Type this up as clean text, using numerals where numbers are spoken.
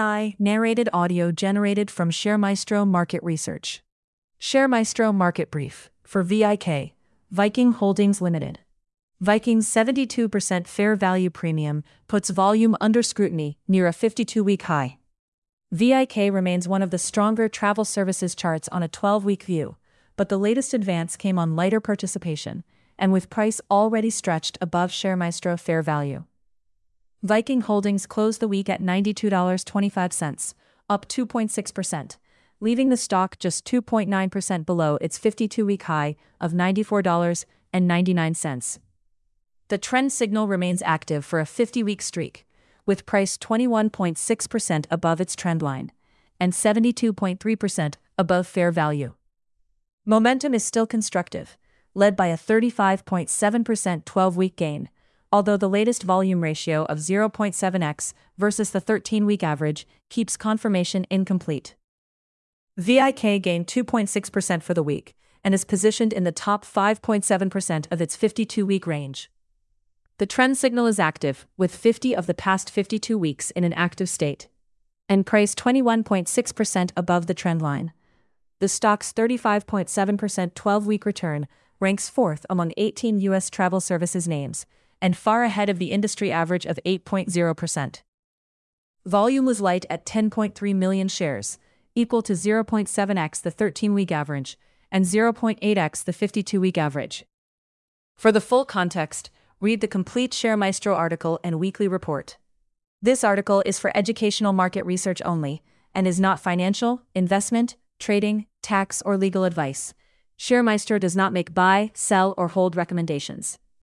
AI narrated audio generated from ShareMaestro Market Research. ShareMaestro Market Brief for VIK, Viking Holdings Limited. Viking's 72% fair value premium puts volume under scrutiny near a 52-week high. VIK remains one of the stronger travel services charts on a 12-week view, but the latest advance came on lighter participation, and with price already stretched above ShareMaestro fair value. Viking Holdings closed the week at $92.25, up 2.6%, leaving the stock just 2.9% below its 52-week high of $94.99. The trend signal remains active for a 50-week streak, with price 21.6% above its trend line and 72.3% above fair value. Momentum is still constructive, led by a 35.7% 12-week gain, although the latest volume ratio of 0.7x versus the 13-week average keeps confirmation incomplete. VIK gained 2.6% for the week and is positioned in the top 5.7% of its 52-week range. The trend signal is active, with 50 of the past 52 weeks in an active state, and price 21.6% above the trend line. The stock's 35.7% 12-week return ranks fourth among 18 U.S. travel services names, and far ahead of the industry average of 8.0%. Volume was light at 10.3 million shares, equal to 0.7x the 13-week average and 0.8x the 52-week average. For the full context, read the complete ShareMaestro article and weekly report. This article is for educational market research only and is not financial, investment, trading, tax, or legal advice. ShareMaestro does not make buy, sell, or hold recommendations.